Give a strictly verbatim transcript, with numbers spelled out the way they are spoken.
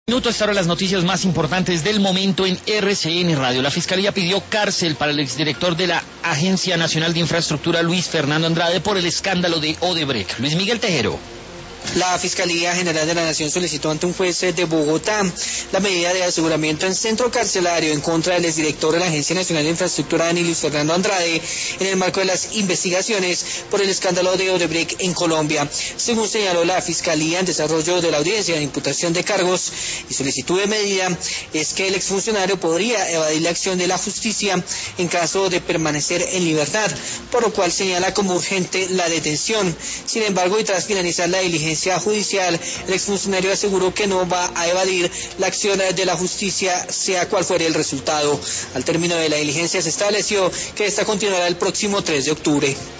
Minuto hasta ahora las noticias más importantes del momento en R C N Radio. La Fiscalía pidió cárcel para el exdirector de la Agencia Nacional de Infraestructura, Luis Fernando Andrade, por el escándalo de Odebrecht. Luis Miguel Tejero. La Fiscalía General de la Nación solicitó ante un juez de Bogotá la medida de aseguramiento en centro carcelario en contra del exdirector de la Agencia Nacional de Infraestructura, Luis Fernando Andrade, en el marco de las investigaciones por el escándalo de Odebrecht en Colombia. Según señaló la Fiscalía en desarrollo de la audiencia de imputación de cargos y solicitud de medida, es que el exfuncionario podría evadir la acción de la justicia en caso de permanecer en libertad, por lo cual señala como urgente la detención. Sin embargo, y tras finalizar la diligencia judicial, el exfuncionario aseguró que no va a evadir la acción de la justicia, sea cual fuere el resultado. Al término de la diligencia se estableció que esta continuará el próximo tres de octubre.